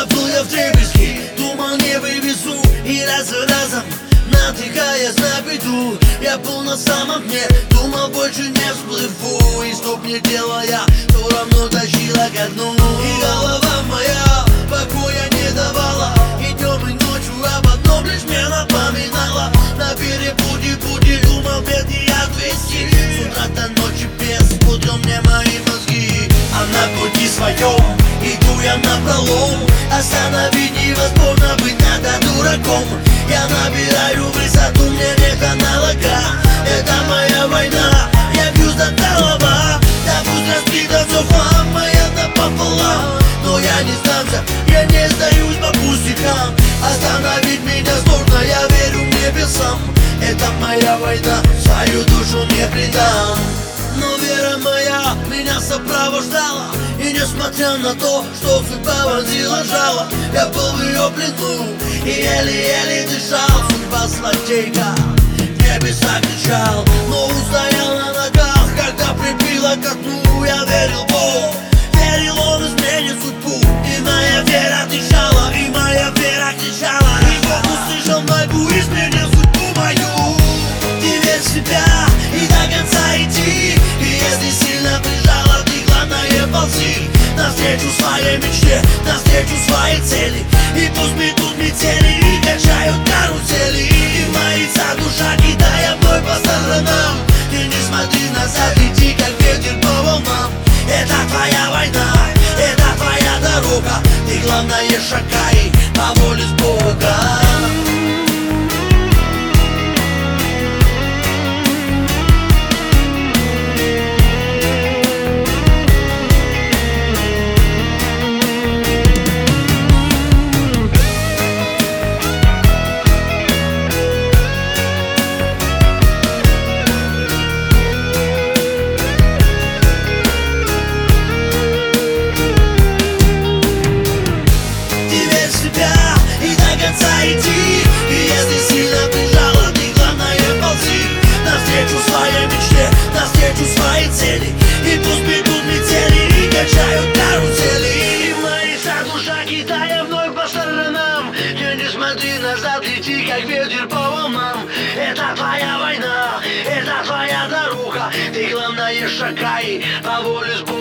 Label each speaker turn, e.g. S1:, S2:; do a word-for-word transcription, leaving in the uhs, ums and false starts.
S1: был я вдребезги, думал не вывезу, и раз за разом натыкаясь на беду, я был на самом дне, думал больше не всплыву. И что б не делал я, все равно тащила ко дну. И голова моя покоя не давала, и днем и ночью об одном лишь мне напоминала. На перепуте пути думал бедный отвести, с утра до ночи без пудрил мне мои мозги. А на пути своем иду я напролом, остановить невозможно, быть надо дураком. Я набираю высоту, мне нет аналога, это моя война, я бьюсь до талого. Да пусть разбита все хлам, моя напополам, но я не сдамся, я не сдаюсь по пустякам. Остановить меня сложно, я верю небесам, это моя война, свою душу не предам. Но вера моя меня сопровождала, и несмотря на то, что судьба вонзила жало, я был в ее плену и еле-еле дышал. Судьба злодейка, в небеса кричал, но устоял на ногах, когда прибило ко дну. Я верил в Бога, верил, Он изменит судьбу, и моя вера кричала, и моя вера кричала. И Бог услышал мольбу, изменил судьбу мою. Ты верь в себя и до конца иди, и если сильно прижала, ты главное ползи навстречу своей мечте, навстречу своей цели. И пусть метут метели и качают карусели, и моится душа, кидая вновь по сторонам. Ты не смотри назад, иди как ветер по волнам. Это твоя война, это твоя дорога, ты главное шагай по воле с Богом. И до конца иди, и если сильно прижала, ты главное ползи навстречу своей мечте, навстречу своей цели. И пусть бегут метели и качают карусели, и моя душа, кидая вновь по сторонам. Ты не смотри назад, лети как ветер по волнам. Это твоя война, это твоя дорога, ты главное шагай по воле с Богом.